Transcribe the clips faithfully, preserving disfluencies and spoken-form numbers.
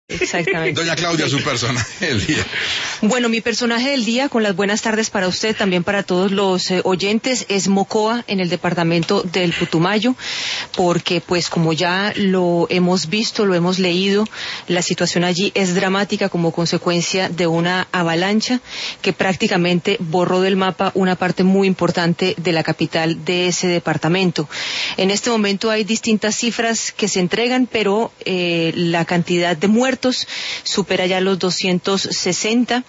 Exactamente. Doña Claudia, su personaje del día. Bueno, mi personaje del día, con las buenas tardes para usted, también para todos los eh, oyentes, es Mocoa, en el departamento del Putumayo, porque pues como ya lo hemos visto, lo hemos leído, la situación allí es dramática como consecuencia de una avalancha que prácticamente borró del mapa una parte muy importante de la capital de ese departamento. En este momento hay distintas cifras que se entregan, pero eh, la cantidad de muertos supera ya los doscientos sesenta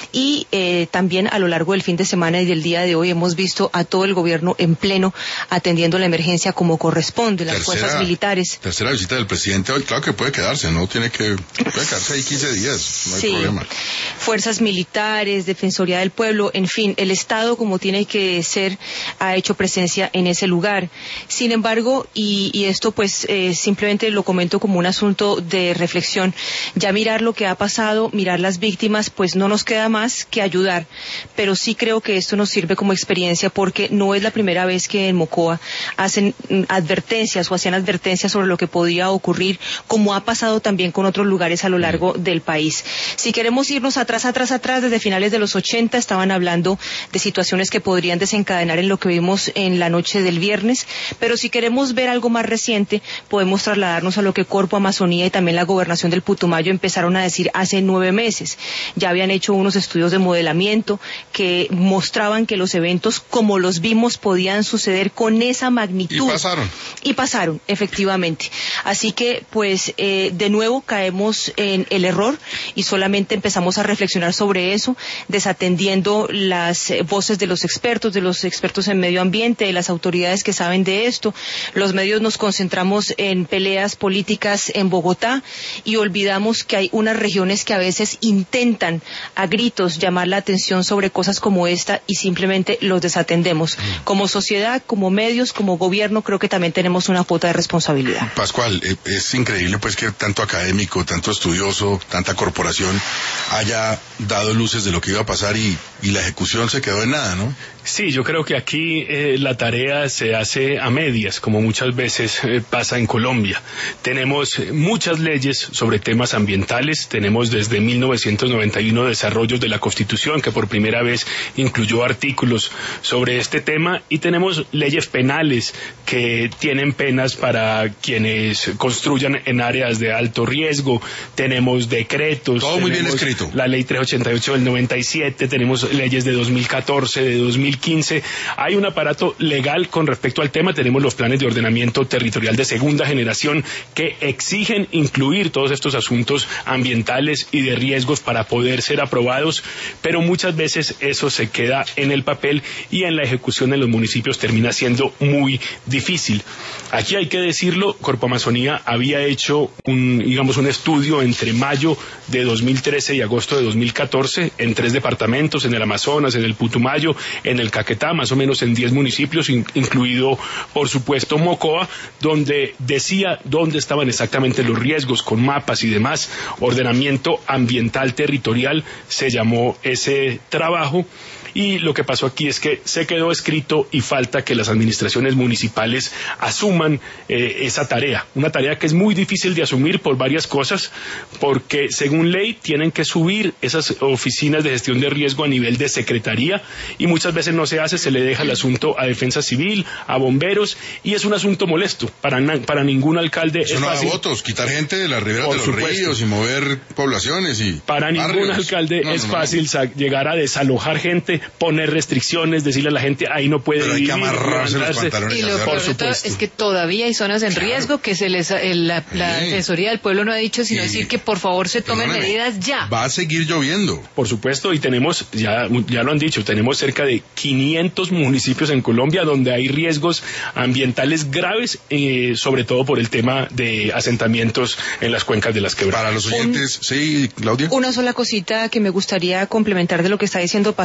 y eh, también a lo largo del fin de semana y del día de hoy hemos visto a todo el gobierno en pleno atendiendo la emergencia como corresponde, las tercera, fuerzas militares. Tercera visita del presidente hoy, claro que puede quedarse, no tiene que, puede quedarse ahí quince días, no hay sí. problema. Fuerzas militares, Defensoría del Pueblo, en fin, el Estado como tiene que ser ha hecho presencia en ese lugar. Sin embargo, y, y esto pues eh, simplemente lo comento como un asunto de reflexión, ya mirar lo que ha pasado, mirar las víctimas, pues no nos queda más que ayudar, pero sí creo que esto nos sirve como experiencia porque no es la primera vez que en Mocoa hacen advertencias o hacían advertencias sobre lo que podía ocurrir, como ha pasado también con otros lugares a lo largo del país. Si queremos irnos atrás, atrás, atrás, desde finales de los ochenta estaban hablando de situaciones que podrían desencadenar en lo que vimos en la noche del viernes, pero si queremos ver algo más reciente, podemos trasladarnos a lo que Corpo Amazonía y también la gobernación del Putumayo empezaron a decir hace nueve meses. Ya habían hecho unos estudios de modelamiento que mostraban que los eventos como los vimos podían suceder con esa magnitud. Y pasaron. Y pasaron, efectivamente. Así que, pues, eh, de nuevo caemos en el error y solamente empezamos a reflexionar sobre eso, desatendiendo las eh, voces de los expertos, de los expertos en medio ambiente, de las autoridades que saben de esto. Los medios nos concentramos en peleas políticas en Bogotá y olvidamos que hay unas regiones que a veces intentan a gritos llamar la atención sobre cosas como esta y simplemente los desatendemos. Como sociedad, como medios, como gobierno, creo que también tenemos una cuota de responsabilidad. Pascual, es increíble pues que tanto académico, tanto estudioso, tanta corporación haya dado luces de lo que iba a pasar y, y la ejecución se quedó en nada, ¿no? Sí, yo creo que aquí eh, la tarea se hace a medias, como muchas veces eh, pasa en Colombia. Tenemos muchas leyes sobre temas ambientales, tenemos desde mil novecientos noventa y uno desarrollos de la Constitución que por primera vez incluyó artículos sobre este tema y tenemos leyes penales que tienen penas para quienes construyan en áreas de alto riesgo, tenemos decretos. Todo muy bien escrito. La ley trescientos ochenta y ocho del noventa y siete, tenemos leyes de dos mil catorce, de dos mil quince, hay un aparato legal con respecto al tema, tenemos los planes de ordenamiento territorial de segunda generación que exigen incluir todos estos asuntos ambientales y de riesgos para poder ser aprobados, pero muchas veces eso se queda en el papel y en la ejecución en los municipios termina siendo muy difícil. Aquí hay que decirlo, Corpo Amazonía había hecho un, digamos, un estudio entre mayo de dos mil trece y agosto de dos mil catorce en tres departamentos, en el Amazonas, en el Putumayo, en el Caquetá, más o menos en diez municipios, in, incluido por supuesto Mocoa, donde decía dónde estaban exactamente los riesgos con mapas y demás. Ordenamiento ambiental territorial se llamó ese trabajo. Y lo que pasó aquí es que se quedó escrito y falta que las administraciones municipales asuman eh, esa tarea, una tarea que es muy difícil de asumir por varias cosas, porque según ley tienen que subir esas oficinas de gestión de riesgo a nivel de secretaría y muchas veces no se hace, se le deja el asunto a defensa civil, a bomberos y es un asunto molesto, para, para ningún alcalde Eso es no fácil. da votos, quitar gente de las riberas Por de los supuesto. ríos y mover poblaciones y para barrios. Ningún alcalde no, es no, no, fácil no. llegar a desalojar gente, poner restricciones, decirle a la gente ahí no puede Pero hay vivir, que amarrarse los levantarse. pantalones Y y lo hacerlo. peor Por de todo supuesto. es que todavía hay zonas en Claro. riesgo que se les, el- la, la Sí. Defensoría del Pueblo no ha dicho sino Y- decir que por favor se tomen Perdóneme, medidas ya. Va a seguir lloviendo. Por supuesto, y tenemos, ya, ya lo han dicho, tenemos cerca de quinientos municipios en Colombia donde hay riesgos ambientales graves, eh, sobre todo por el tema de asentamientos en las cuencas de las quebradas. Para los oyentes, sí, Claudia. Una sola cosita que me gustaría complementar de lo que está diciendo Pascual.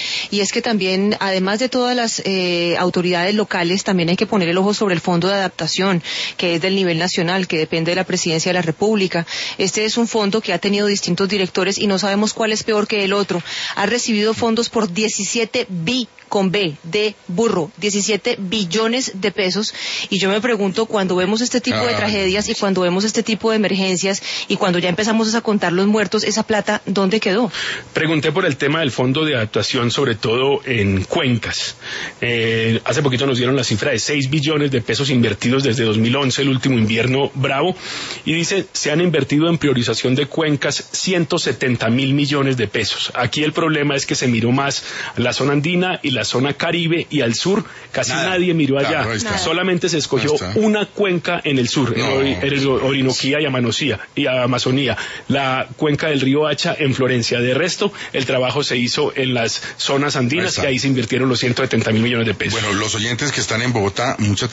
y es que también, además de todas las eh, autoridades locales, también hay que poner el ojo sobre el fondo de adaptación, que es del nivel nacional, que depende de la Presidencia de la República. Este es un fondo que ha tenido distintos directores y no sabemos cuál es peor que el otro. Ha recibido fondos por diecisiete bi con B, de burro, diecisiete billones de pesos, y yo me pregunto, cuando vemos este tipo de tragedias y cuando vemos este tipo de emergencias y cuando ya empezamos a contar los muertos, esa plata, ¿dónde quedó? Pregunté por el tema del fondo de adaptación, sobre todo en cuencas. Eh, hace poquito nos dieron la cifra de seis billones de pesos invertidos desde dos mil once, el último invierno bravo, y dice, se han invertido en priorización de cuencas ciento setenta mil millones de pesos. Aquí el problema es que se miró más la zona andina y la zona Caribe, y al sur casi Nada. nadie miró allá. Claro, solamente se escogió una cuenca en el sur, no. en, el, en el Orinoquía y Amanocía, y Amazonía, la cuenca del río Hacha en Florencia. De resto, el trabajo se hizo en las zonas andinas, y ahí se invirtieron los ciento setenta mil millones de pesos. Bueno, los oyentes que están en Bogotá, mucha